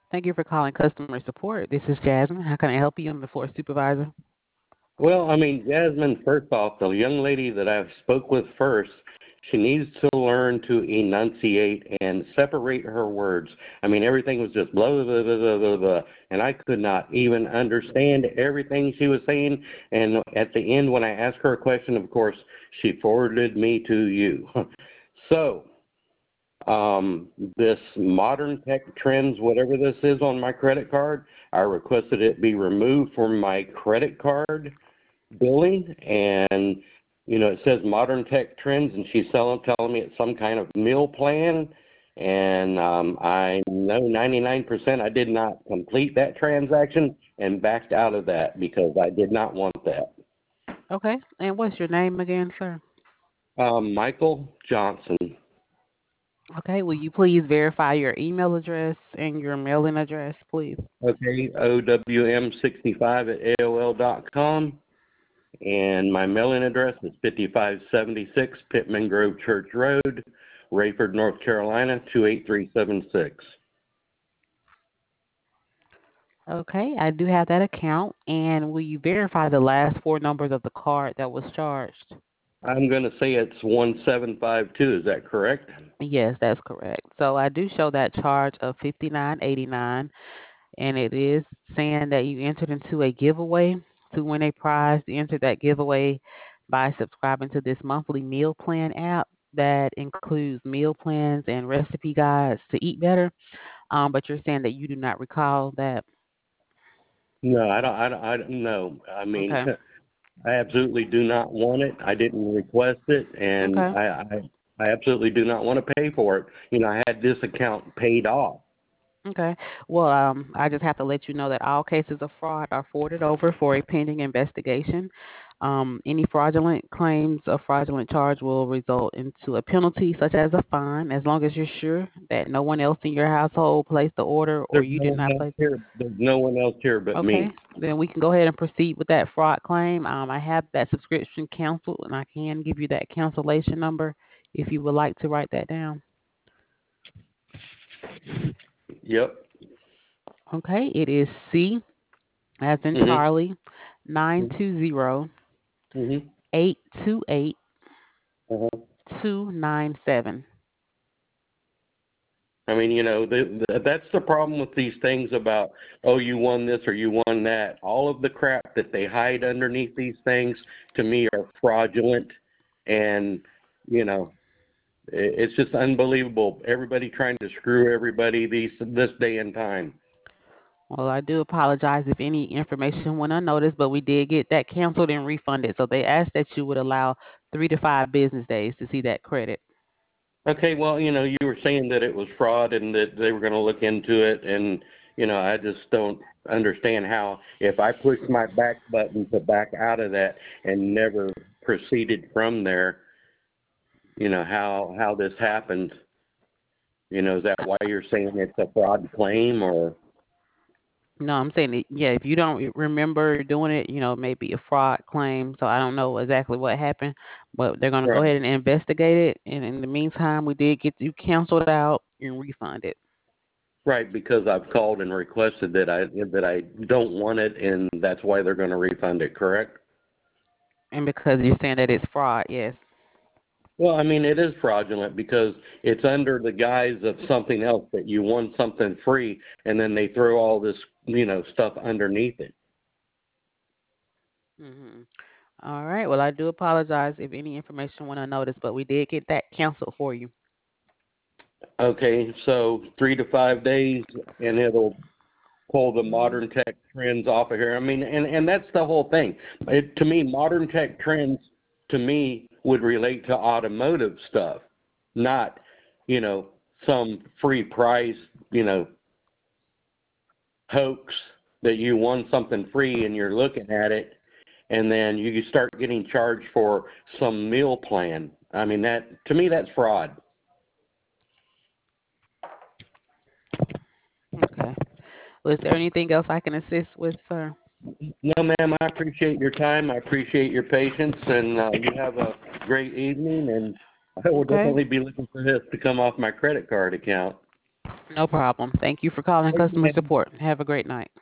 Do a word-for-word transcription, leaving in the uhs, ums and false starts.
Thank you for calling customer support. This is Jasmine. How can I help you? I'm the floor supervisor. Well, I mean, Jasmine, first off, the young lady that I've spoke with first, she needs to learn to enunciate and separate her words. I mean, everything was just blah, blah, blah, blah, blah, blah, and I could not even understand everything she was saying. And at the end, when I asked her a question, of course, she forwarded me to you. So, um, this modern tech trends, whatever this is on my credit card, I requested it be removed from my credit card billing, and you know it says modern tech trends, and she's telling telling me it's some kind of meal plan, and um, I know ninety-nine percent I did not complete that transaction and backed out of that because I did not want that. Okay. And what's your name again, sir? Um, Michael Johnson. Okay. Will you please verify your email address and your mailing address, please? Okay, O W M sixty-five at A O L dot com, and my mailing address is fifty-five seventy-six Pittman Grove Church Road, Rayford, North Carolina, two eight three seven six. Okay. I do have that account. And will you verify the last four numbers of the card that was charged? I'm going to say it's one seven five two. Is that correct? Yes, that's correct. So I do show that charge of fifty nine eighty nine, and it is saying that you entered into a giveaway to win a prize. You entered that giveaway by subscribing to this monthly meal plan app that includes meal plans and recipe guides to eat better. Um, but you're saying that you do not recall that. No, I don't. I don't. I don't know. I mean, Okay. I absolutely do not want it. I didn't request it, and Okay. I, I, I absolutely do not want to pay for it. You know, I had this account paid off. Okay. Well, um, I just have to let you know that all cases of fraud are forwarded over for a pending investigation. Um, any fraudulent claims or fraudulent charge will result into a penalty, such as a fine, as long as you're sure that no one else in your household placed the order or There's you no did one not else place. here. There's no one else here but Okay. me. Then we can go ahead and proceed with that fraud claim. Um, I have that subscription canceled, and I can give you that cancellation number if you would like to write that down. Yep. Okay. It is C as in Mhm. Charlie, nine two zero Mhm. eight two eight Uh-huh. two nine seven. I mean, you know, the, the, that's the problem with these things about, oh, you won this or you won that. All of the crap that they hide underneath these things, to me, are fraudulent. And, you know, it, it's just unbelievable. Everybody trying to screw everybody these this day and time. Well, I do apologize if any information went unnoticed, but we did get that canceled and refunded. So they asked that you would allow three to five business days to see that credit. Okay, well, you know, you were saying that it was fraud and that they were going to look into it. And, you know, I just don't understand how, if I pushed my back button to back out of that and never proceeded from there, you know, how how this happened. You know, is that why you're saying it's a fraud claim or? No, I'm saying that, yeah, if you don't remember doing it, you know, maybe a fraud claim. So I don't know exactly what happened, but they're going to go Right. ahead and investigate it. And in the meantime, we did get you canceled out and refunded. Right, because I've called and requested that I that I don't want it, and that's why they're going to refund it. Correct? And because you're saying that it's fraud, yes. Well, I mean, it is fraudulent because it's under the guise of something else that you won something free, and then they throw all this, you know, stuff underneath it. hmm All right. Well, I do apologize if any information went unnoticed, but we did get that canceled for you. Okay, so three to five days, and it'll pull the hmm modern tech trends off of here. I mean, and and that's the whole thing. It, to me, modern tech trends to me would relate to automotive stuff, not, you know, some free prize, you know, hoax that you won something free and you're looking at it and then you start getting charged for some meal plan. I mean, that to me that's fraud. Okay. Was there anything else I can assist with, sir? No, ma'am, I appreciate your time. I appreciate your patience, and uh, you have a great evening. And I will Okay. definitely be looking for this to come off my credit card account. No problem. Thank you for calling Thank you, customer ma'am. support. Have a great night.